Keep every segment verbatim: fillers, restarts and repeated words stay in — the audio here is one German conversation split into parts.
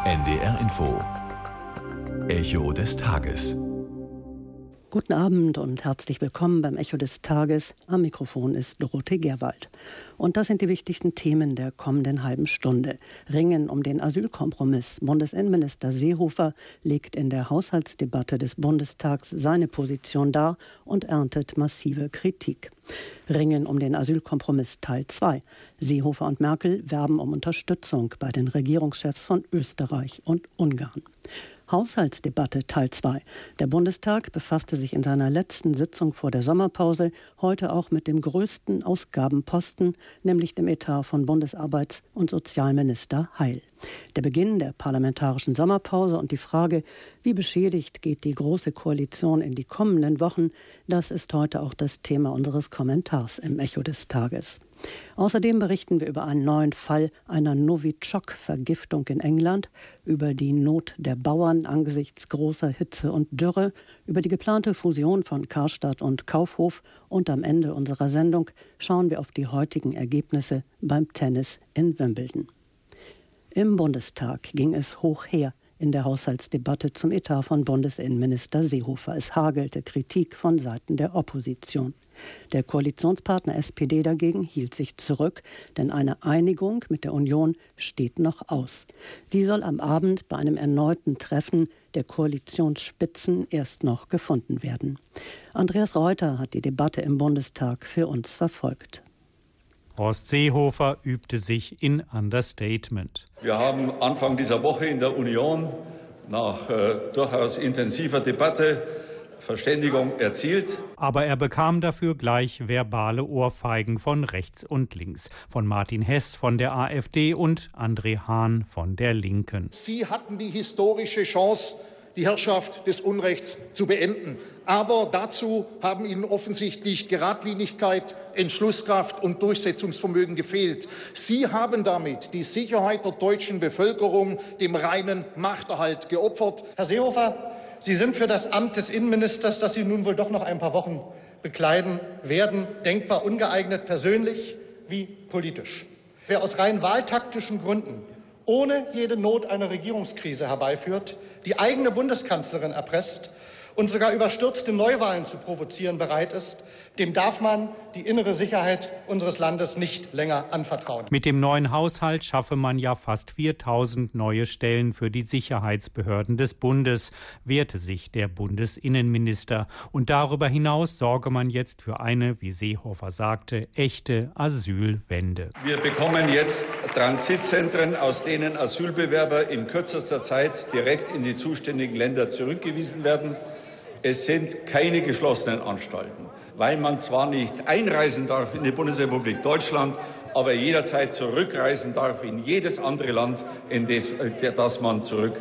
N D R Info. Echo des Tages. Guten Abend und herzlich willkommen beim Echo des Tages. Am Mikrofon ist Dorothee Gerwald. Und das sind die wichtigsten Themen der kommenden halben Stunde. Ringen um den Asylkompromiss. Bundesinnenminister Seehofer legt in der Haushaltsdebatte des Bundestags seine Position dar und erntet massive Kritik. Ringen um den Asylkompromiss Teil zwei. Seehofer und Merkel werben um Unterstützung bei den Regierungschefs von Österreich und Ungarn. Haushaltsdebatte Teil zwei. Der Bundestag befasste sich in seiner letzten Sitzung vor der Sommerpause heute auch mit dem größten Ausgabenposten, nämlich dem Etat von Bundesarbeits- und Sozialminister Heil. Der Beginn der parlamentarischen Sommerpause und die Frage, wie beschädigt geht die Große Koalition in die kommenden Wochen, das ist heute auch das Thema unseres Kommentars im Echo des Tages. Außerdem berichten wir über einen neuen Fall einer Novichok-Vergiftung in England, über die Not der Bauern angesichts großer Hitze und Dürre, über die geplante Fusion von Karstadt und Kaufhof und am Ende unserer Sendung schauen wir auf die heutigen Ergebnisse beim Tennis in Wimbledon. Im Bundestag ging es hoch her in der Haushaltsdebatte zum Etat von Bundesinnenminister Seehofer. Es hagelte Kritik von Seiten der Opposition. Der Koalitionspartner S P D dagegen hielt sich zurück, denn eine Einigung mit der Union steht noch aus. Sie soll am Abend bei einem erneuten Treffen der Koalitionsspitzen erst noch gefunden werden. Andreas Reuter hat die Debatte im Bundestag für uns verfolgt. Horst Seehofer übte sich in Understatement. Wir haben Anfang dieser Woche in der Union nach äh, durchaus intensiver Debatte Verständigung erzielt. Aber er bekam dafür gleich verbale Ohrfeigen von rechts und links. Von Martin Hess von der AfD und André Hahn von der Linken. Sie hatten die historische Chance, die Herrschaft des Unrechts zu beenden. Aber dazu haben Ihnen offensichtlich Geradlinigkeit, Entschlusskraft und Durchsetzungsvermögen gefehlt. Sie haben damit die Sicherheit der deutschen Bevölkerung dem reinen Machterhalt geopfert. Herr Seehofer, Sie sind für das Amt des Innenministers, das Sie nun wohl doch noch ein paar Wochen bekleiden werden, denkbar ungeeignet, persönlich wie politisch. Wer aus rein wahltaktischen Gründen ohne jede Not eine Regierungskrise herbeiführt, die eigene Bundeskanzlerin erpresst und sogar überstürzte Neuwahlen zu provozieren bereit ist, dem darf man die innere Sicherheit unseres Landes nicht länger anvertrauen. Mit dem neuen Haushalt schaffe man ja fast viertausend neue Stellen für die Sicherheitsbehörden des Bundes, wehrte sich der Bundesinnenminister. Und darüber hinaus sorge man jetzt für eine, wie Seehofer sagte, echte Asylwende. Wir bekommen jetzt Transitzentren, aus denen Asylbewerber in kürzester Zeit direkt in die zuständigen Länder zurückgewiesen werden. Es sind keine geschlossenen Anstalten, weil man zwar nicht einreisen darf in die Bundesrepublik Deutschland, aber jederzeit zurückreisen darf in jedes andere Land, in das, das man zurück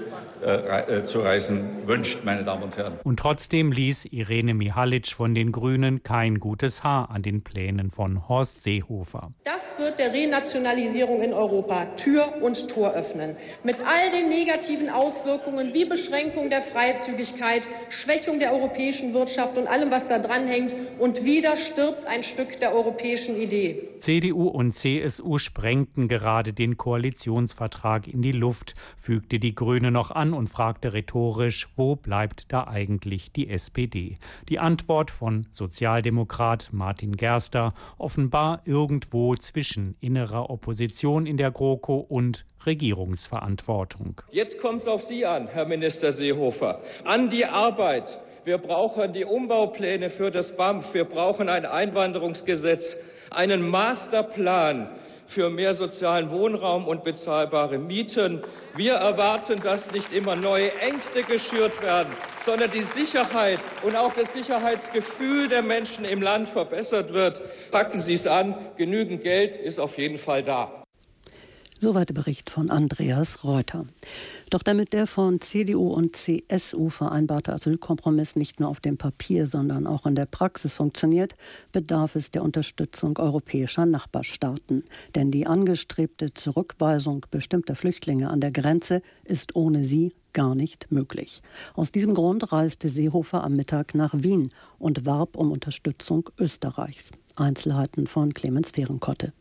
äh, zu reisen wünscht, meine Damen und Herren. Und trotzdem ließ Irene Mihalic von den Grünen kein gutes Haar an den Plänen von Horst Seehofer. Das wird der Renationalisierung in Europa Tür und Tor öffnen. Mit all den negativen Auswirkungen wie Beschränkung der Freizügigkeit, Schwächung der europäischen Wirtschaft und allem, was da dranhängt. Und wieder stirbt ein Stück der europäischen Idee. C D U und C S U sprengten gerade den Koalitionsvertrag in die Luft, fügte die Grüne noch an und fragte rhetorisch, wo bleibt da eigentlich die S P D? Die Antwort von Sozialdemokrat Martin Gerster, offenbar irgendwo zwischen innerer Opposition in der GroKo und Regierungsverantwortung. Jetzt kommt es auf Sie an, Herr Minister Seehofer, an die Arbeit. Wir brauchen die Umbaupläne für das B A M F, wir brauchen ein Einwanderungsgesetz, einen Masterplan für mehr sozialen Wohnraum und bezahlbare Mieten. Wir erwarten, dass nicht immer neue Ängste geschürt werden, sondern die Sicherheit und auch das Sicherheitsgefühl der Menschen im Land verbessert wird. Packen Sie es an, genügend Geld ist auf jeden Fall da. Soweit der Bericht von Andreas Reuter. Doch damit der von C D U und C S U vereinbarte Asylkompromiss nicht nur auf dem Papier, sondern auch in der Praxis funktioniert, bedarf es der Unterstützung europäischer Nachbarstaaten. Denn die angestrebte Zurückweisung bestimmter Flüchtlinge an der Grenze ist ohne sie gar nicht möglich. Aus diesem Grund reiste Seehofer am Mittag nach Wien und warb um Unterstützung Österreichs. Einzelheiten von Clemens Fehrenkotte.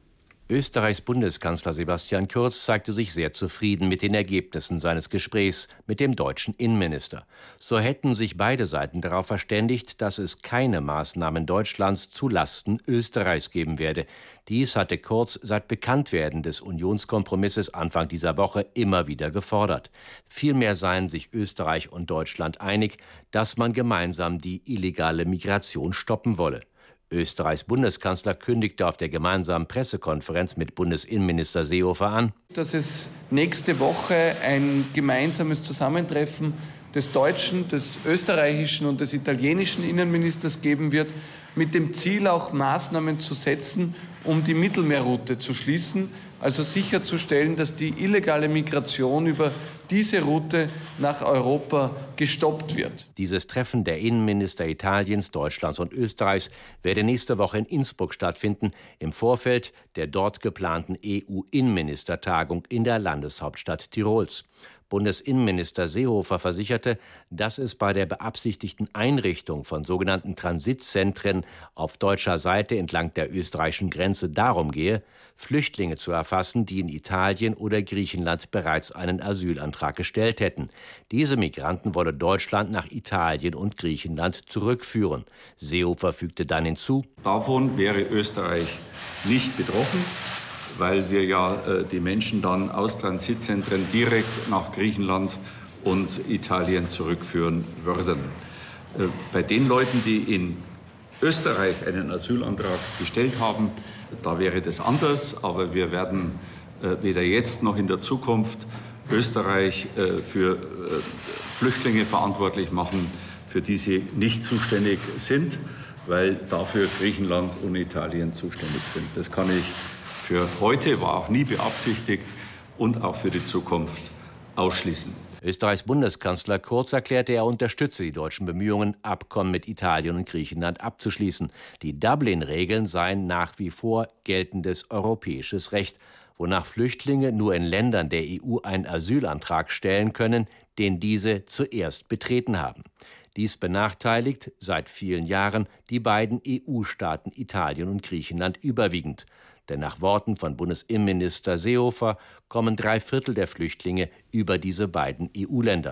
Österreichs Bundeskanzler Sebastian Kurz zeigte sich sehr zufrieden mit den Ergebnissen seines Gesprächs mit dem deutschen Innenminister. So hätten sich beide Seiten darauf verständigt, dass es keine Maßnahmen Deutschlands zu Lasten Österreichs geben werde. Dies hatte Kurz seit Bekanntwerden des Unionskompromisses Anfang dieser Woche immer wieder gefordert. Vielmehr seien sich Österreich und Deutschland einig, dass man gemeinsam die illegale Migration stoppen wolle. Österreichs Bundeskanzler kündigte auf der gemeinsamen Pressekonferenz mit Bundesinnenminister Seehofer an, dass es nächste Woche ein gemeinsames Zusammentreffen des deutschen, des österreichischen und des italienischen Innenministers geben wird, mit dem Ziel auch Maßnahmen zu setzen, um die Mittelmeerroute zu schließen, also sicherzustellen, dass die illegale Migration über diese Route nach Europa gestoppt wird. Dieses Treffen der Innenminister Italiens, Deutschlands und Österreichs werde nächste Woche in Innsbruck stattfinden, im Vorfeld der dort geplanten E U-Innenministertagung in der Landeshauptstadt Tirols. Bundesinnenminister Seehofer versicherte, dass es bei der beabsichtigten Einrichtung von sogenannten Transitzentren auf deutscher Seite entlang der österreichischen Grenze darum gehe, Flüchtlinge zu erfassen, die in Italien oder Griechenland bereits einen Asylantrag gestellt hätten. Diese Migranten wolle Deutschland nach Italien und Griechenland zurückführen. Seehofer fügte dann hinzu: Davon wäre Österreich nicht betroffen, weil wir ja äh, die Menschen dann aus Transitzentren direkt nach Griechenland und Italien zurückführen würden. Äh, bei den Leuten, die in Österreich einen Asylantrag gestellt haben, da wäre das anders, aber wir werden äh, weder jetzt noch in der Zukunft Österreich äh, für äh, Flüchtlinge verantwortlich machen, für die sie nicht zuständig sind, weil dafür Griechenland und Italien zuständig sind. Das kann ich für heute, war auch nie beabsichtigt und auch für die Zukunft ausschließen. Österreichs Bundeskanzler Kurz erklärte, er unterstütze die deutschen Bemühungen, Abkommen mit Italien und Griechenland abzuschließen. Die Dublin-Regeln seien nach wie vor geltendes europäisches Recht, wonach Flüchtlinge nur in Ländern der E U einen Asylantrag stellen können, den diese zuerst betreten haben. Dies benachteiligt seit vielen Jahren die beiden E U-Staaten Italien und Griechenland überwiegend. Denn nach Worten von Bundesinnenminister Seehofer kommen drei Viertel der Flüchtlinge über diese beiden E U-Länder.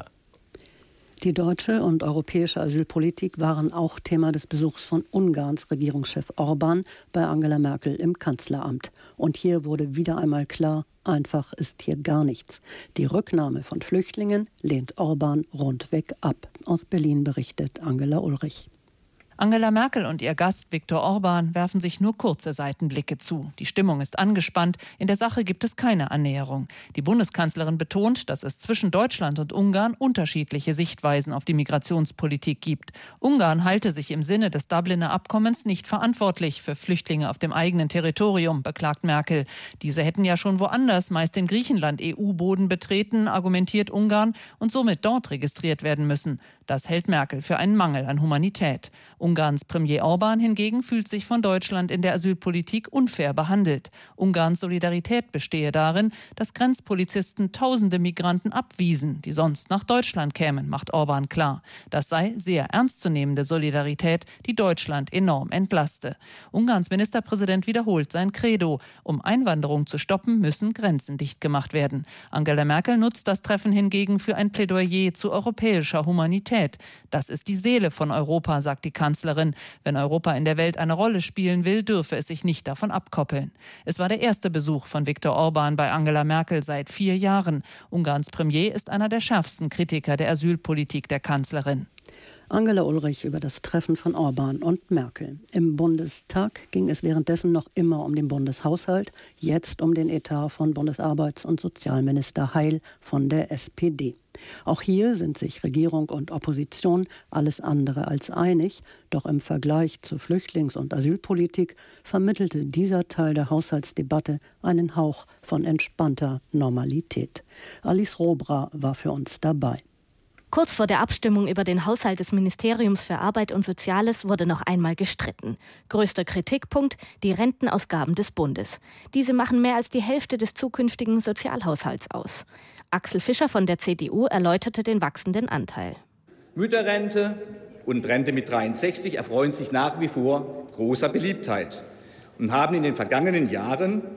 Die deutsche und europäische Asylpolitik waren auch Thema des Besuchs von Ungarns Regierungschef Orban bei Angela Merkel im Kanzleramt. Und hier wurde wieder einmal klar, einfach ist hier gar nichts. Die Rücknahme von Flüchtlingen lehnt Orban rundweg ab. Aus Berlin berichtet Angela Ulrich. Angela Merkel und ihr Gast Viktor Orban werfen sich nur kurze Seitenblicke zu. Die Stimmung ist angespannt. In der Sache gibt es keine Annäherung. Die Bundeskanzlerin betont, dass es zwischen Deutschland und Ungarn unterschiedliche Sichtweisen auf die Migrationspolitik gibt. Ungarn halte sich im Sinne des Dubliner Abkommens nicht verantwortlich für Flüchtlinge auf dem eigenen Territorium, beklagt Merkel. Diese hätten ja schon woanders, meist in Griechenland, E U-Boden betreten, argumentiert Ungarn, und somit dort registriert werden müssen. Das hält Merkel für einen Mangel an Humanität. Ungarns Premier Orban hingegen fühlt sich von Deutschland in der Asylpolitik unfair behandelt. Ungarns Solidarität bestehe darin, dass Grenzpolizisten tausende Migranten abwiesen, die sonst nach Deutschland kämen, macht Orban klar. Das sei sehr ernstzunehmende Solidarität, die Deutschland enorm entlaste. Ungarns Ministerpräsident wiederholt sein Credo. Um Einwanderung zu stoppen, müssen Grenzen dicht gemacht werden. Angela Merkel nutzt das Treffen hingegen für ein Plädoyer zu europäischer Humanität. Das ist die Seele von Europa, sagt die Kanzlerin. Wenn Europa in der Welt eine Rolle spielen will, dürfe es sich nicht davon abkoppeln. Es war der erste Besuch von Viktor Orban bei Angela Merkel seit vier Jahren. Ungarns Premier ist einer der schärfsten Kritiker der Asylpolitik der Kanzlerin. Angela Ulrich über das Treffen von Orban und Merkel. Im Bundestag ging es währenddessen noch immer um den Bundeshaushalt, jetzt um den Etat von Bundesarbeits- und Sozialminister Heil von der S P D. Auch hier sind sich Regierung und Opposition alles andere als einig, doch im Vergleich zur Flüchtlings- und Asylpolitik vermittelte dieser Teil der Haushaltsdebatte einen Hauch von entspannter Normalität. Alice Robra war für uns dabei. Kurz vor der Abstimmung über den Haushalt des Ministeriums für Arbeit und Soziales wurde noch einmal gestritten. Größter Kritikpunkt: die Rentenausgaben des Bundes. Diese machen mehr als die Hälfte des zukünftigen Sozialhaushalts aus. Axel Fischer von der C D U erläuterte den wachsenden Anteil. Mütterrente und Rente mit dreiundsechzig erfreuen sich nach wie vor großer Beliebtheit und haben in den vergangenen Jahren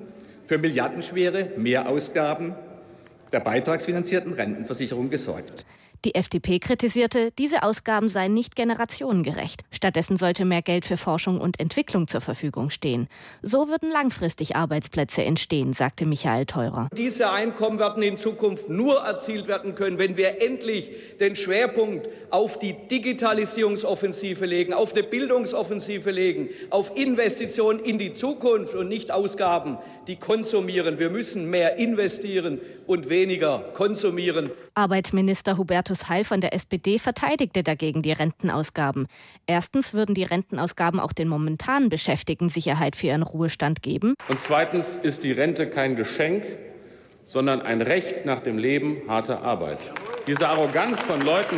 für milliardenschwere Mehrausgaben der beitragsfinanzierten Rentenversicherung gesorgt. Die F D P kritisierte, diese Ausgaben seien nicht generationengerecht. Stattdessen sollte mehr Geld für Forschung und Entwicklung zur Verfügung stehen. So würden langfristig Arbeitsplätze entstehen, sagte Michael Theurer. Diese Einkommen werden in Zukunft nur erzielt werden können, wenn wir endlich den Schwerpunkt auf die Digitalisierungsoffensive legen, auf eine Bildungsoffensive legen, auf Investitionen in die Zukunft und nicht Ausgaben, die konsumieren. Wir müssen mehr investieren und weniger konsumieren. Arbeitsminister Hubertus Heil von der S P D verteidigte dagegen die Rentenausgaben. Erstens würden die Rentenausgaben auch den momentanen Beschäftigten Sicherheit für ihren Ruhestand geben. Und zweitens ist die Rente kein Geschenk, sondern ein Recht nach dem Leben harter Arbeit. Diese Arroganz von Leuten,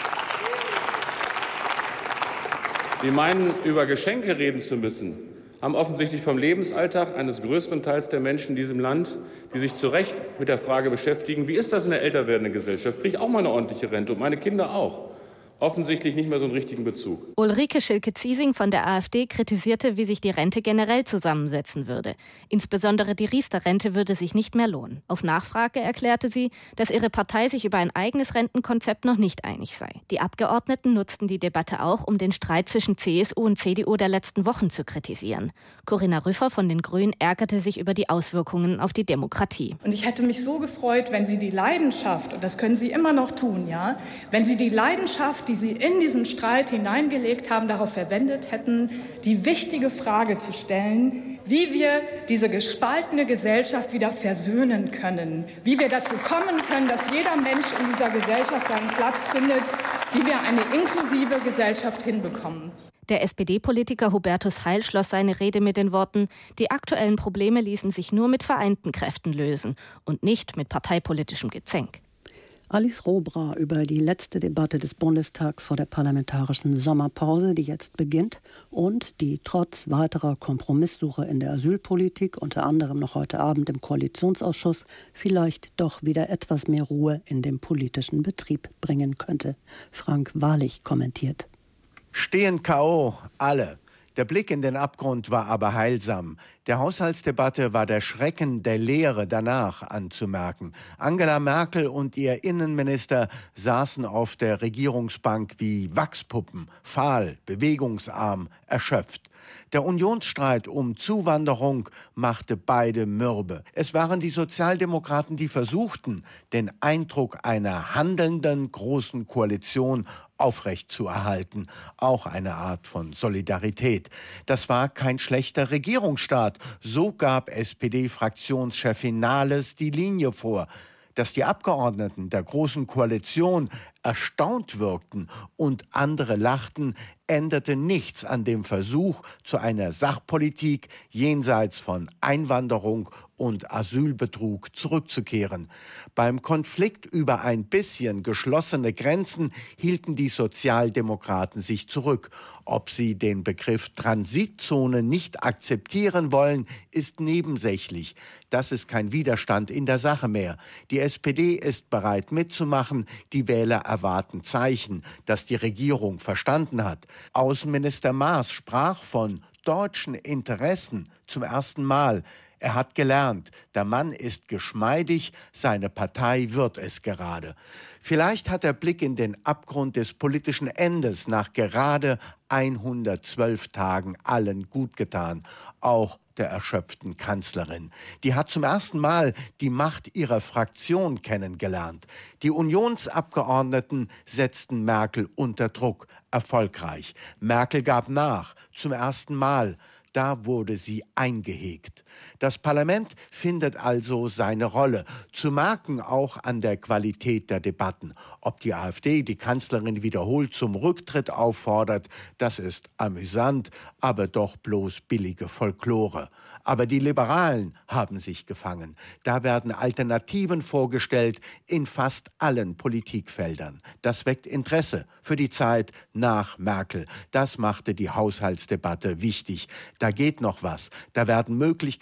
die meinen, über Geschenke reden zu müssen, haben offensichtlich vom Lebensalltag eines größeren Teils der Menschen in diesem Land, die sich zu Recht mit der Frage beschäftigen, wie ist das in der älter werdenden Gesellschaft? Kriege ich auch mal eine ordentliche Rente und meine Kinder auch? Offensichtlich nicht mehr so einen richtigen Bezug. Ulrike Schilke-Ziesing von der AfD kritisierte, wie sich die Rente generell zusammensetzen würde. Insbesondere die Riester-Rente würde sich nicht mehr lohnen. Auf Nachfrage erklärte sie, dass ihre Partei sich über ein eigenes Rentenkonzept noch nicht einig sei. Die Abgeordneten nutzten die Debatte auch, um den Streit zwischen C S U und C D U der letzten Wochen zu kritisieren. Corinna Rüffer von den Grünen ärgerte sich über die Auswirkungen auf die Demokratie. Und ich hätte mich so gefreut, wenn Sie die Leidenschaft, und das können Sie immer noch tun, ja, wenn Sie die Leidenschaft, die Sie in diesen Streit hineingelegt haben, darauf verwendet hätten, die wichtige Frage zu stellen, wie wir diese gespaltene Gesellschaft wieder versöhnen können, wie wir dazu kommen können, dass jeder Mensch in dieser Gesellschaft seinen Platz findet, wie wir eine inklusive Gesellschaft hinbekommen. Der S P D-Politiker Hubertus Heil schloss seine Rede mit den Worten: Die aktuellen Probleme ließen sich nur mit vereinten Kräften lösen und nicht mit parteipolitischem Gezänk. Alice Robra über die letzte Debatte des Bundestags vor der parlamentarischen Sommerpause, die jetzt beginnt, und die trotz weiterer Kompromisssuche in der Asylpolitik, unter anderem noch heute Abend im Koalitionsausschuss, vielleicht doch wieder etwas mehr Ruhe in den politischen Betrieb bringen könnte. Frank Wahrlich kommentiert. Stehen K O, alle. Der Blick in den Abgrund war aber heilsam. Der Haushaltsdebatte war der Schrecken der Leere danach anzumerken. Angela Merkel und ihr Innenminister saßen auf der Regierungsbank wie Wachspuppen, fahl, bewegungsarm, erschöpft. Der Unionsstreit um Zuwanderung machte beide mürbe. Es waren die Sozialdemokraten, die versuchten, den Eindruck einer handelnden großen Koalition aufrechtzuerhalten. Auch eine Art von Solidarität. Das war kein schlechter Regierungsstaat. So gab S P D-Fraktionschefin Nahles die Linie vor. Dass die Abgeordneten der Großen Koalition erstaunt wirkten und andere lachten, änderte nichts an dem Versuch zu einer Sachpolitik jenseits von Einwanderung und Asylbetrug zurückzukehren. Beim Konflikt über ein bisschen geschlossene Grenzen hielten die Sozialdemokraten sich zurück. Ob sie den Begriff Transitzone nicht akzeptieren wollen, ist nebensächlich. Das ist kein Widerstand in der Sache mehr. Die S P D ist bereit mitzumachen. Die Wähler erwarten Zeichen, dass die Regierung verstanden hat. Außenminister Maas sprach von deutschen Interessen zum ersten Mal. Er hat gelernt, der Mann ist geschmeidig, seine Partei wird es gerade. Vielleicht hat der Blick in den Abgrund des politischen Endes nach gerade hundertzwölf Tagen allen gut getan, auch der erschöpften Kanzlerin. Die hat zum ersten Mal die Macht ihrer Fraktion kennengelernt. Die Unionsabgeordneten setzten Merkel unter Druck, erfolgreich. Merkel gab nach, zum ersten Mal. Da wurde sie eingehegt. Das Parlament findet also seine Rolle, zu merken auch an der Qualität der Debatten. Ob die AfD die Kanzlerin wiederholt zum Rücktritt auffordert, das ist amüsant, aber doch bloß billige Folklore. Aber die Liberalen haben sich gefangen. Da werden Alternativen vorgestellt in fast allen Politikfeldern. Das weckt Interesse für die Zeit nach Merkel. Das machte die Haushaltsdebatte wichtig. Da geht noch was. Da werden Möglichkeiten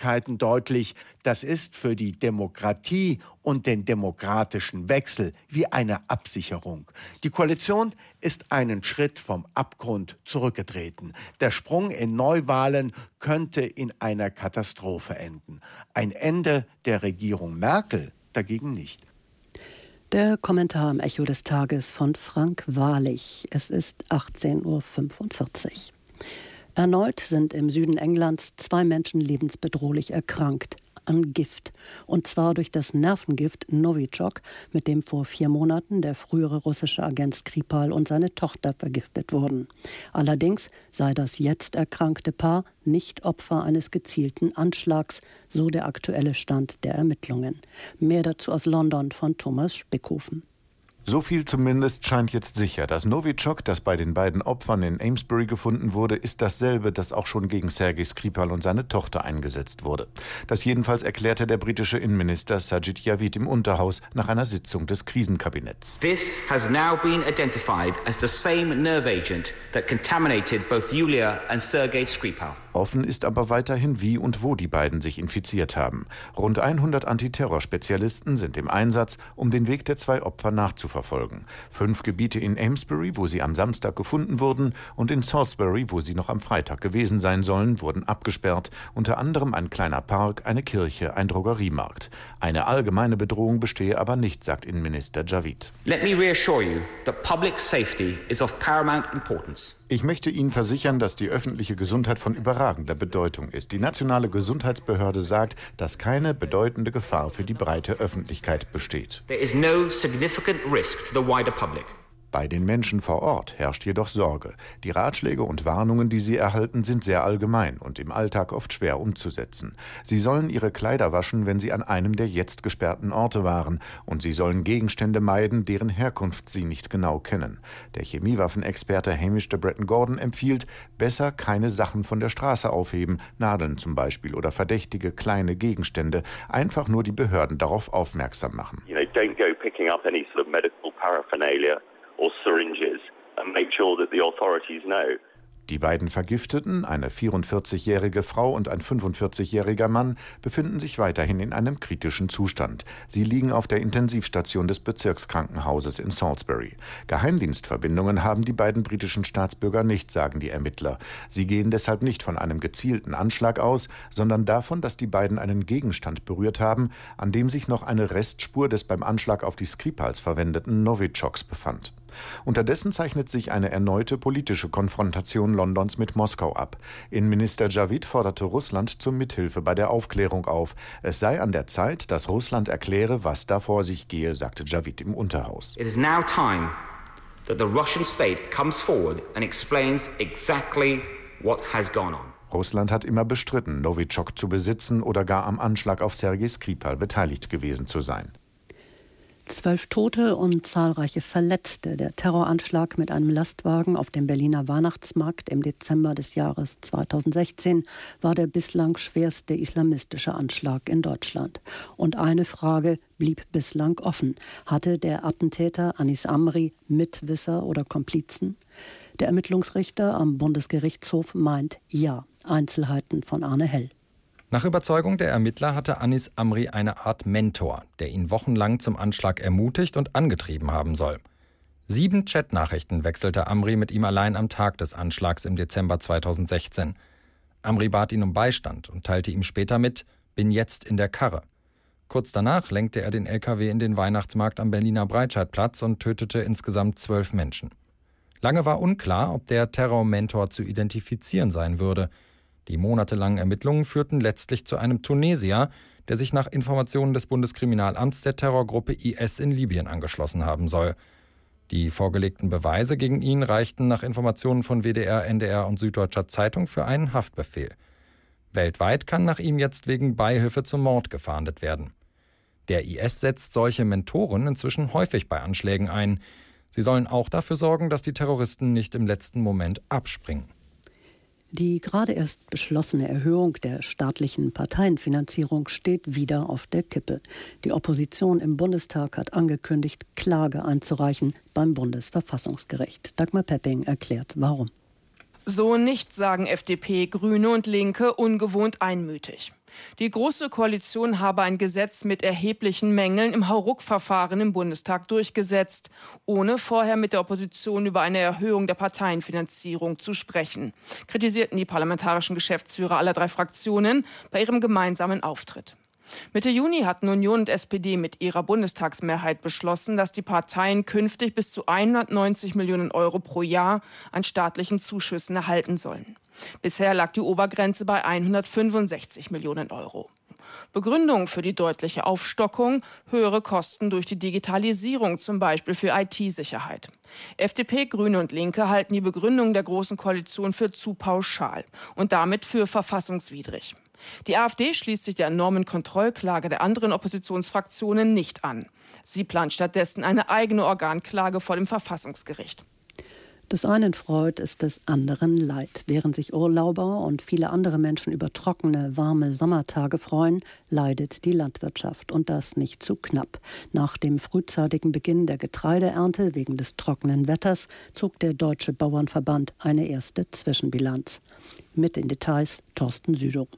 Öffentlichkeiten deutlich, das ist für die Demokratie und den demokratischen Wechsel wie eine Absicherung. Die Koalition ist einen Schritt vom Abgrund zurückgetreten. Der Sprung in Neuwahlen könnte in einer Katastrophe enden. Ein Ende der Regierung Merkel dagegen nicht. Der Kommentar im Echo des Tages von Frank Wahrlich. Es ist achtzehn Uhr fünfundvierzig. Erneut sind im Süden Englands zwei Menschen lebensbedrohlich erkrankt an Gift. Und zwar durch das Nervengift Novichok, mit dem vor vier Monaten der frühere russische Agent Skripal und seine Tochter vergiftet wurden. Allerdings sei das jetzt erkrankte Paar nicht Opfer eines gezielten Anschlags, so der aktuelle Stand der Ermittlungen. Mehr dazu aus London von Thomas Spickhofen. So viel zumindest scheint jetzt sicher. Das Novichok, das bei den beiden Opfern in Amesbury gefunden wurde, ist dasselbe, das auch schon gegen Sergei Skripal und seine Tochter eingesetzt wurde. Das jedenfalls erklärte der britische Innenminister Sajid Javid im Unterhaus nach einer Sitzung des Krisenkabinetts. This has now been identified as the same nerve agent that contaminated both Yulia and Sergei Skripal. Offen ist aber weiterhin, wie und wo die beiden sich infiziert haben. Rund hundert Antiterrorspezialisten sind im Einsatz, um den Weg der zwei Opfer nachzuverfolgen. Fünf Gebiete in Amesbury, wo sie am Samstag gefunden wurden, und in Salisbury, wo sie noch am Freitag gewesen sein sollen, wurden abgesperrt. Unter anderem ein kleiner Park, eine Kirche, ein Drogeriemarkt. Eine allgemeine Bedrohung bestehe aber nicht, sagt Innenminister Javid. Let me reassure you that public safety is of paramount importance. Ich möchte Ihnen versichern, dass die öffentliche Gesundheit von überragender Bedeutung ist. Die nationale Gesundheitsbehörde sagt, dass keine bedeutende Gefahr für die breite Öffentlichkeit besteht. There is no significant risk to the wider public. Bei den Menschen vor Ort herrscht jedoch Sorge. Die Ratschläge und Warnungen, die sie erhalten, sind sehr allgemein und im Alltag oft schwer umzusetzen. Sie sollen ihre Kleider waschen, wenn sie an einem der jetzt gesperrten Orte waren. Und sie sollen Gegenstände meiden, deren Herkunft sie nicht genau kennen. Der Chemiewaffenexperte Hamish de Bretton-Gordon empfiehlt, besser keine Sachen von der Straße aufheben, Nadeln zum Beispiel oder verdächtige kleine Gegenstände. Einfach nur die Behörden darauf aufmerksam machen. You know, don't go picking up any sort of medical paraphernalia or syringes and make sure that the authorities know. Die beiden Vergifteten, eine vierundvierzigjährige Frau und ein fünfundvierzigjähriger Mann, befinden sich weiterhin in einem kritischen Zustand. Sie liegen auf der Intensivstation des Bezirkskrankenhauses in Salisbury. Geheimdienstverbindungen haben die beiden britischen Staatsbürger nicht, sagen die Ermittler. Sie gehen deshalb nicht von einem gezielten Anschlag aus, sondern davon, dass die beiden einen Gegenstand berührt haben, an dem sich noch eine Restspur des beim Anschlag auf die Skripals verwendeten Novichoks befand. Unterdessen zeichnet sich eine erneute politische Konfrontation Londons mit Moskau ab. Innenminister Javid forderte Russland zur Mithilfe bei der Aufklärung auf. Es sei an der Zeit, dass Russland erkläre, was da vor sich gehe, sagte Javid im Unterhaus. It is now time that the Russian state comes forward and explains exactly what has gone on. Russland hat immer bestritten, Novichok zu besitzen oder gar am Anschlag auf Sergei Skripal beteiligt gewesen zu sein. Zwölf Tote und zahlreiche Verletzte. Der Terroranschlag mit einem Lastwagen auf dem Berliner Weihnachtsmarkt im Dezember des Jahres zweitausendsechzehn war der bislang schwerste islamistische Anschlag in Deutschland. Und eine Frage blieb bislang offen. Hatte der Attentäter Anis Amri Mitwisser oder Komplizen? Der Ermittlungsrichter am Bundesgerichtshof meint ja. Einzelheiten von Arne Hell. Nach Überzeugung der Ermittler hatte Anis Amri eine Art Mentor, der ihn wochenlang zum Anschlag ermutigt und angetrieben haben soll. Sieben Chatnachrichten wechselte Amri mit ihm allein am Tag des Anschlags im Dezember zweitausendsechzehn. Amri bat ihn um Beistand und teilte ihm später mit: Bin jetzt in der Karre. Kurz danach lenkte er den L K W in den Weihnachtsmarkt am Berliner Breitscheidplatz und tötete insgesamt zwölf Menschen. Lange war unklar, ob der Terrormentor zu identifizieren sein würde. Die monatelangen Ermittlungen führten letztlich zu einem Tunesier, der sich nach Informationen des Bundeskriminalamts der Terrorgruppe I S in Libyen angeschlossen haben soll. Die vorgelegten Beweise gegen ihn reichten nach Informationen von W D R, N D R und Süddeutscher Zeitung für einen Haftbefehl. Weltweit kann nach ihm jetzt wegen Beihilfe zum Mord gefahndet werden. Der I S setzt solche Mentoren inzwischen häufig bei Anschlägen ein. Sie sollen auch dafür sorgen, dass die Terroristen nicht im letzten Moment abspringen. Die gerade erst beschlossene Erhöhung der staatlichen Parteienfinanzierung steht wieder auf der Kippe. Die Opposition im Bundestag hat angekündigt, Klage einzureichen beim Bundesverfassungsgericht. Dagmar Pepping erklärt, warum. So nicht, sagen F D P, Grüne und Linke ungewohnt einmütig. Die Große Koalition habe ein Gesetz mit erheblichen Mängeln im Hauruck-Verfahren im Bundestag durchgesetzt, ohne vorher mit der Opposition über eine Erhöhung der Parteienfinanzierung zu sprechen, kritisierten die parlamentarischen Geschäftsführer aller drei Fraktionen bei ihrem gemeinsamen Auftritt. Mitte Juni hatten Union und S P D mit ihrer Bundestagsmehrheit beschlossen, dass die Parteien künftig bis zu hundertneunzig Millionen Euro pro Jahr an staatlichen Zuschüssen erhalten sollen. Bisher lag die Obergrenze bei hundertfünfundsechzig Millionen Euro. Begründung für die deutliche Aufstockung: höhere Kosten durch die Digitalisierung, zum Beispiel für I T-Sicherheit. F D P, Grüne und Linke halten die Begründung der Großen Koalition für zu pauschal und damit für verfassungswidrig. Die AfD schließt sich der enormen Kontrollklage der anderen Oppositionsfraktionen nicht an. Sie plant stattdessen eine eigene Organklage vor dem Verfassungsgericht. Des einen Freud ist des anderen Leid. Während sich Urlauber und viele andere Menschen über trockene, warme Sommertage freuen, leidet die Landwirtschaft. Und das nicht zu knapp. Nach dem frühzeitigen Beginn der Getreideernte wegen des trockenen Wetters zog der Deutsche Bauernverband eine erste Zwischenbilanz. Mit den Details Thorsten Südow.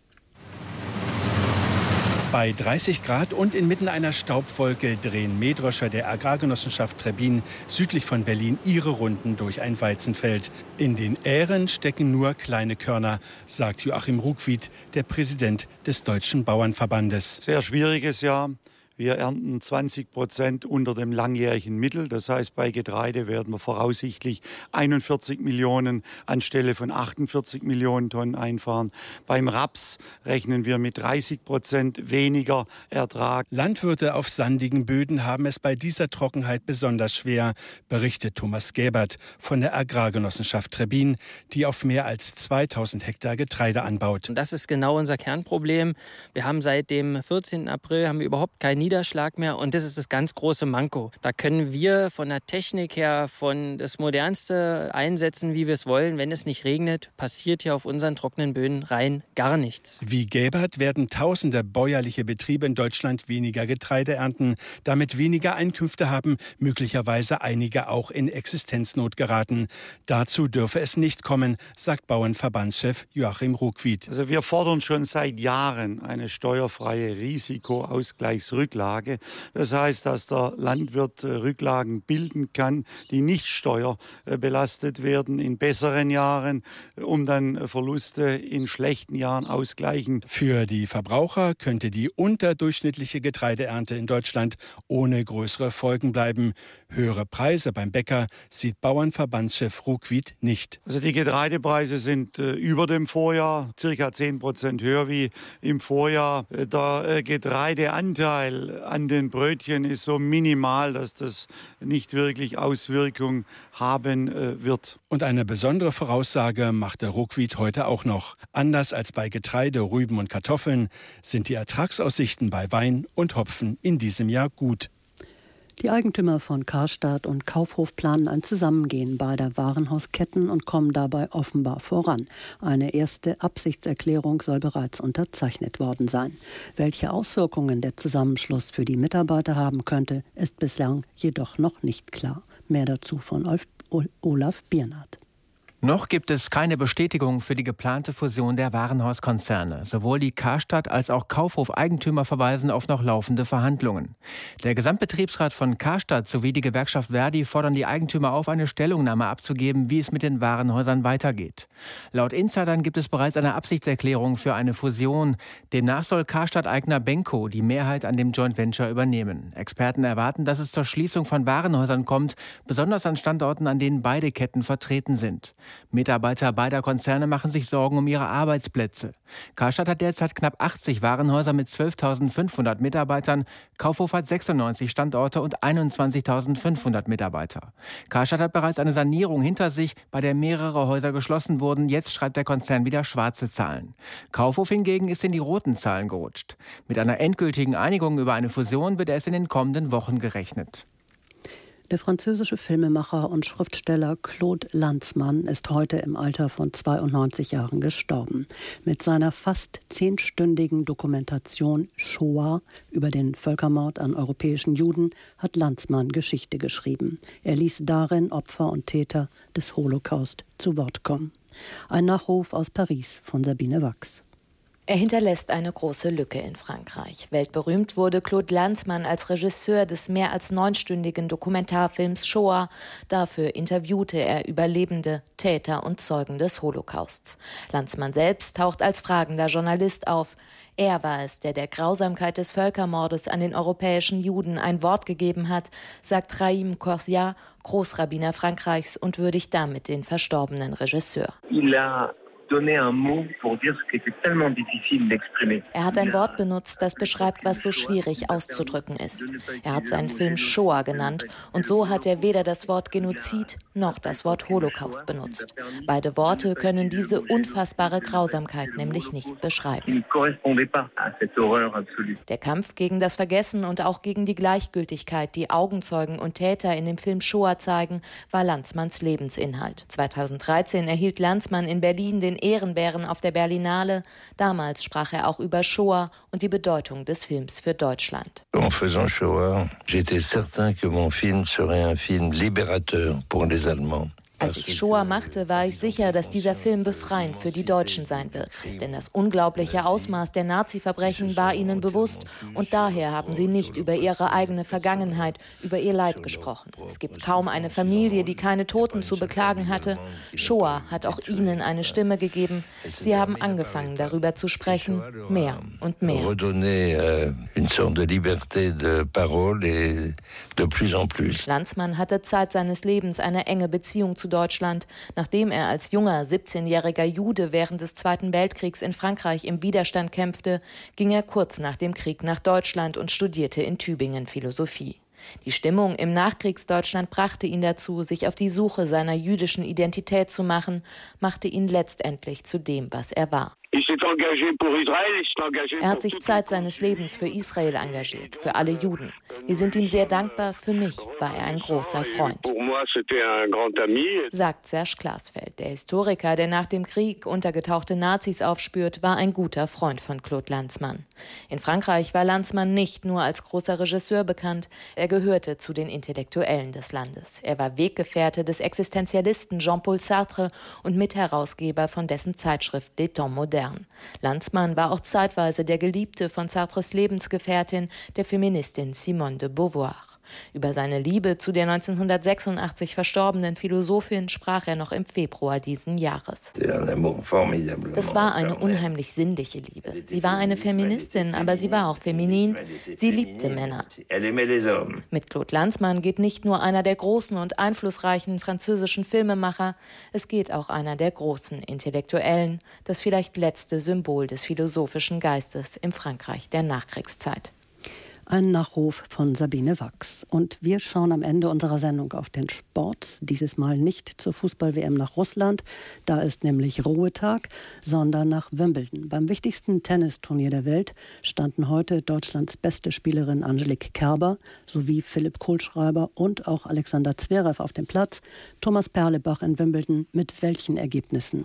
Bei dreißig Grad und inmitten einer Staubwolke drehen Mähdrescher der Agrargenossenschaft Trebbin südlich von Berlin ihre Runden durch ein Weizenfeld. In den Ähren stecken nur kleine Körner, sagt Joachim Ruckwied, der Präsident des Deutschen Bauernverbandes. Sehr schwieriges Jahr. Wir ernten zwanzig Prozent unter dem langjährigen Mittel. Das heißt, bei Getreide werden wir voraussichtlich einundvierzig Millionen anstelle von achtundvierzig Millionen Tonnen einfahren. Beim Raps rechnen wir mit dreißig Prozent weniger Ertrag. Landwirte auf sandigen Böden haben es bei dieser Trockenheit besonders schwer, berichtet Thomas Gäbert von der Agrargenossenschaft Trebbin, die auf mehr als zweitausend Hektar Getreide anbaut. Und das ist genau unser Kernproblem. Wir haben seit dem vierzehnten April haben wir überhaupt keinen Niederschlag mehr und das ist das ganz große Manko. Da können wir von der Technik her von das Modernste einsetzen, wie wir es wollen. Wenn es nicht regnet, passiert hier auf unseren trockenen Böden rein gar nichts. Wie Gäbert werden tausende bäuerliche Betriebe in Deutschland weniger Getreide ernten, damit weniger Einkünfte haben, möglicherweise einige auch in Existenznot geraten. Dazu dürfe es nicht kommen, sagt Bauernverbandschef Joachim Ruckwied. Also wir fordern schon seit Jahren eine steuerfreie Risikoausgleichsrücklage. Das heißt, dass der Landwirt Rücklagen bilden kann, die nicht steuerbelastet werden in besseren Jahren, um dann Verluste in schlechten Jahren ausgleichen. Für die Verbraucher könnte die unterdurchschnittliche Getreideernte in Deutschland ohne größere Folgen bleiben. Höhere Preise beim Bäcker sieht Bauernverbandschef Ruckwied nicht. Also die Getreidepreise sind äh, über dem Vorjahr, circa zehn Prozent höher wie im Vorjahr. Der äh, Getreideanteil an den Brötchen ist so minimal, dass das nicht wirklich Auswirkungen haben äh, wird. Und eine besondere Voraussage machte Ruckwied heute auch noch. Anders als bei Getreide, Rüben und Kartoffeln sind die Ertragsaussichten bei Wein und Hopfen in diesem Jahr gut. Die Eigentümer von Karstadt und Kaufhof planen ein Zusammengehen beider Warenhausketten und kommen dabei offenbar voran. Eine erste Absichtserklärung soll bereits unterzeichnet worden sein. Welche Auswirkungen der Zusammenschluss für die Mitarbeiter haben könnte, ist bislang jedoch noch nicht klar. Mehr dazu von Olaf Biernat. Noch gibt es keine Bestätigung für die geplante Fusion der Warenhauskonzerne. Sowohl die Karstadt als auch Kaufhof-Eigentümer verweisen auf noch laufende Verhandlungen. Der Gesamtbetriebsrat von Karstadt sowie die Gewerkschaft Verdi fordern die Eigentümer auf, eine Stellungnahme abzugeben, wie es mit den Warenhäusern weitergeht. Laut Insidern gibt es bereits eine Absichtserklärung für eine Fusion. Demnach soll Karstadt-Eigner Benko die Mehrheit an dem Joint Venture übernehmen. Experten erwarten, dass es zur Schließung von Warenhäusern kommt, besonders an Standorten, an denen beide Ketten vertreten sind. Mitarbeiter beider Konzerne machen sich Sorgen um ihre Arbeitsplätze. Karstadt hat derzeit knapp achtzig Warenhäuser mit zwölftausendfünfhundert Mitarbeitern. Kaufhof hat sechsundneunzig Standorte und einundzwanzigtausendfünfhundert Mitarbeiter. Karstadt hat bereits eine Sanierung hinter sich, bei der mehrere Häuser geschlossen wurden. Jetzt schreibt der Konzern wieder schwarze Zahlen. Kaufhof hingegen ist in die roten Zahlen gerutscht. Mit einer endgültigen Einigung über eine Fusion wird erst in den kommenden Wochen gerechnet. Der französische Filmemacher und Schriftsteller Claude Lanzmann ist heute im Alter von zweiundneunzig Jahren gestorben. Mit seiner fast zehnstündigen Dokumentation Shoah über den Völkermord an europäischen Juden hat Lanzmann Geschichte geschrieben. Er ließ darin Opfer und Täter des Holocaust zu Wort kommen. Ein Nachruf aus Paris von Sabine Wachs. Er hinterlässt eine große Lücke in Frankreich. Weltberühmt wurde Claude Lanzmann als Regisseur des mehr als neunstündigen Dokumentarfilms Shoah. Dafür interviewte er Überlebende, Täter und Zeugen des Holocausts. Lanzmann selbst taucht als fragender Journalist auf. Er war es, der der Grausamkeit des Völkermordes an den europäischen Juden ein Wort gegeben hat, sagt Raïm Korsia, Großrabbiner Frankreichs, und würdigt damit den verstorbenen Regisseur. Er hat ein Wort benutzt, das beschreibt, was so schwierig auszudrücken ist. Er hat seinen Film Shoah genannt und so hat er weder das Wort Genozid noch das Wort Holocaust benutzt. Beide Worte können diese unfassbare Grausamkeit nämlich nicht beschreiben. Der Kampf gegen das Vergessen und auch gegen die Gleichgültigkeit, die Augenzeugen und Täter in dem Film Shoah zeigen, war Lanzmanns Lebensinhalt. zweitausenddreizehn erhielt Lanzmann in Berlin den Ehrenbären auf der Berlinale. Damals sprach er auch über Shoah und die Bedeutung des Films für Deutschland. En faisant Shoah, j'étais certain que mon film serait un film libérateur pour les Allemands. Als ich Shoah machte, war ich sicher, dass dieser Film befreiend für die Deutschen sein wird. Denn das unglaubliche Ausmaß der Nazi-Verbrechen war ihnen bewusst. Und daher haben sie nicht über ihre eigene Vergangenheit, über ihr Leid gesprochen. Es gibt kaum eine Familie, die keine Toten zu beklagen hatte. Shoah hat auch ihnen eine Stimme gegeben. Sie haben angefangen, darüber zu sprechen, mehr und mehr. Lanzmann hatte Zeit seines Lebens eine enge Beziehung zu Deutschland. Nachdem er als junger siebzehnjähriger Jude während des Zweiten Weltkriegs in Frankreich im Widerstand kämpfte, ging er kurz nach dem Krieg nach Deutschland und studierte in Tübingen Philosophie. Die Stimmung im Nachkriegsdeutschland brachte ihn dazu, sich auf die Suche seiner jüdischen Identität zu machen, machte ihn letztendlich zu dem, was er war. Er hat sich Zeit seines Lebens für Israel engagiert, für alle Juden. Wir sind ihm sehr dankbar. Für mich war er ein großer Freund, sagt Serge Klarsfeld. Der Historiker, der nach dem Krieg untergetauchte Nazis aufspürt, war ein guter Freund von Claude Lanzmann. In Frankreich war Lanzmann nicht nur als großer Regisseur bekannt, er gehörte zu den Intellektuellen des Landes. Er war Weggefährte des Existenzialisten Jean-Paul Sartre und Mitherausgeber von dessen Zeitschrift Les Temps Modernes. Lanzmann war auch zeitweise der Geliebte von Sartres Lebensgefährtin, der Feministin Simone de Beauvoir. Über seine Liebe zu der neunzehnhundertsechsundachtzig verstorbenen Philosophin sprach er noch im Februar diesen Jahres. Das war eine unheimlich sinnliche Liebe. Sie war eine Feministin, aber sie war auch feminin. Sie liebte Männer. Mit Claude Lanzmann geht nicht nur einer der großen und einflussreichen französischen Filmemacher, es geht auch einer der großen Intellektuellen, das vielleicht letzte Symbol des philosophischen Geistes im Frankreich der Nachkriegszeit. Ein Nachruf von Sabine Wachs. Und wir schauen am Ende unserer Sendung auf den Sport. Dieses Mal nicht zur Fußball-W M nach Russland. Da ist nämlich Ruhetag, sondern nach Wimbledon. Beim wichtigsten Tennisturnier der Welt standen heute Deutschlands beste Spielerin Angelique Kerber sowie Philipp Kohlschreiber und auch Alexander Zverev auf dem Platz. Thomas Perlebach in Wimbledon. Mit welchen Ergebnissen?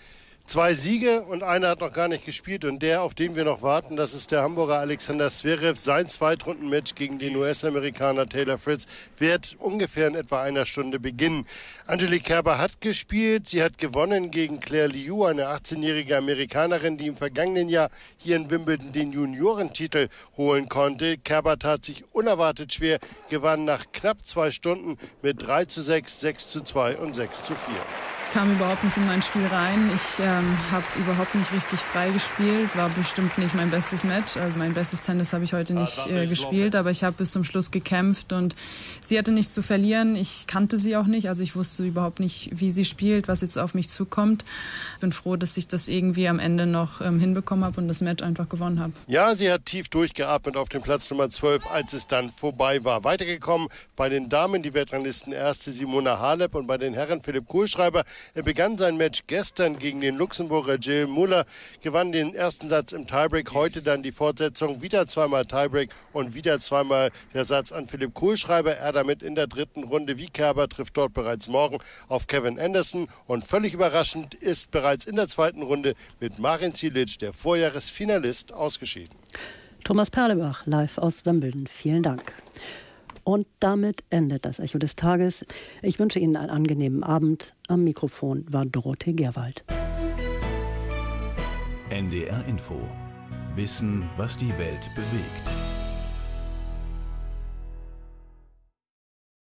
Zwei Siege und einer hat noch gar nicht gespielt. Und der, auf den wir noch warten, das ist der Hamburger Alexander Zverev. Sein Zweitrundenmatch gegen den U S-Amerikaner Taylor Fritz wird ungefähr in etwa einer Stunde beginnen. Angelique Kerber hat gespielt. Sie hat gewonnen gegen Claire Liu, eine achtzehnjährige Amerikanerin, die im vergangenen Jahr hier in Wimbledon den Juniorentitel holen konnte. Kerber tat sich unerwartet schwer, gewann nach knapp zwei Stunden mit drei zu sechs, sechs zu zwei und sechs zu vier. Kam überhaupt nicht in mein Spiel rein. Ich ähm, habe überhaupt nicht richtig frei gespielt. War bestimmt nicht mein bestes Match. Also mein bestes Tennis habe ich heute nicht äh, gespielt. Aber ich habe bis zum Schluss gekämpft und sie hatte nichts zu verlieren. Ich kannte sie auch nicht. Also ich wusste überhaupt nicht, wie sie spielt, was jetzt auf mich zukommt. Ich bin froh, dass ich das irgendwie am Ende noch ähm, hinbekommen habe und das Match einfach gewonnen habe. Ja, sie hat tief durchgeatmet auf dem Platz Nummer zwölf, als es dann vorbei war. Weitergekommen bei den Damen die Weltranglisten erste Simona Halep und bei den Herren Philipp Kohlschreiber. Er begann sein Match gestern gegen den Luxemburger Gilles Muller, gewann den ersten Satz im Tiebreak, heute dann die Fortsetzung, wieder zweimal Tiebreak und wieder zweimal der Satz an Philipp Kohlschreiber. Er damit in der dritten Runde wie Kerber, trifft dort bereits morgen auf Kevin Anderson und völlig überraschend ist bereits in der zweiten Runde mit Marin Cilic, der Vorjahresfinalist, ausgeschieden. Thomas Perlebach, live aus Wimbledon. Vielen Dank. Und damit endet das Echo des Tages. Ich wünsche Ihnen einen angenehmen Abend. Am Mikrofon war Dorothee Gerwald. N D R Info. Wissen, was die Welt bewegt.